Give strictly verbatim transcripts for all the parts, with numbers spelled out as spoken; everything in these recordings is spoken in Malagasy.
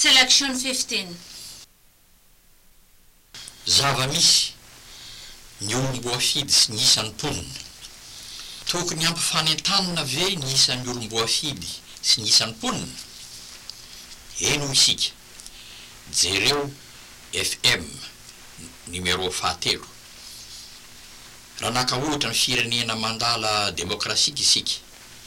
Selection fifteen. Zava-misy ny olom-boafidy sy ny isan'ny mponina. Tokony ampifanentanina ve ny isan'ny olom-boafidy sy ny isan'ny mponina? Eno isika. Jereo F M numéro fahatelo. Raha naka ohatra ny firenena mandala demokrasika isika.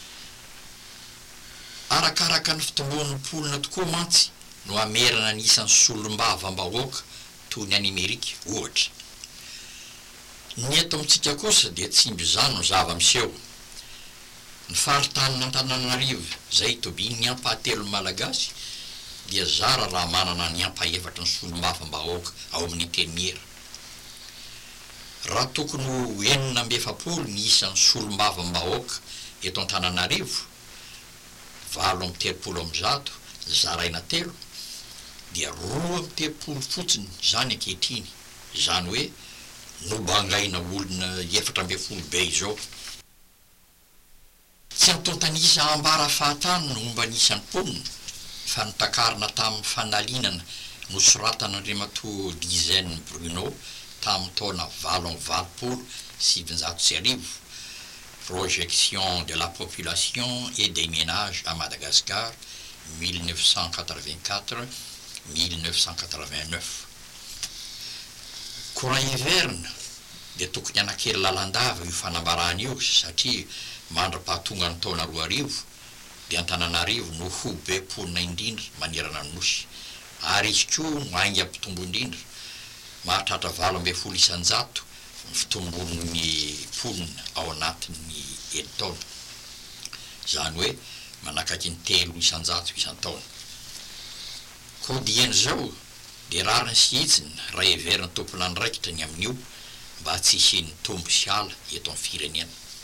Arakaraka ny fitomboan'ny mponina tokoa mantsy no amerana ny isan'ny solombavam-bahoaka toy ny any Amerika ohatra. Ny eto amintsika kosa dia tsy mbizany no zava-miseho. Ny faritany Antananarivo zay tobiny ampahatelo malagasy dia zara raha manana ny ampaefatra ny solombavam-bahoaka ao amin'ny teniera. Raha tokony ho enina amby efapolo ny isan'ny solombavam-bahoaka eto Antananarivo, valo amby telopolo amby zato, zaraina telo, dia roa amby telopolo fotsiny zany ankehitriny, zany hoe nobangaina olona efatra amby folo be izao. Tsy antontanisa ambara fahatany no momba ny isan'ny mponina, fa nitakarina tamin'ny fanalinana nosoratan'Andriamatoa Dizaine Bruno tamin'ny taona valo amby valopolo sivinjato sy arivo, Projection de la population et des ménages à Madagascar mille neuf cent quatre-vingt-quatre à mille neuf cent quatre-vingt-neuf. Courant hiverne dia tokony anakely lalandava io fanambarana io satria mandra-pahatonga ny taona roa arivo dia Antananarivo no ho be mponina indrindra manerana ny nosy, ary izy koa no ainga mpitombo indrindra, mahatratra valo amby folo isanjato ny fitombon'ny mponina ao anatin'ny eni-taona, zany hoe manakaky ny telo isanjato isan-taona. Koa dieny zao dia rariny sy hitsiny raha heveriny tompon'andraikitra ny amin'io mba tsy hisian'ny tombo sy ala eto amin'ny firenena.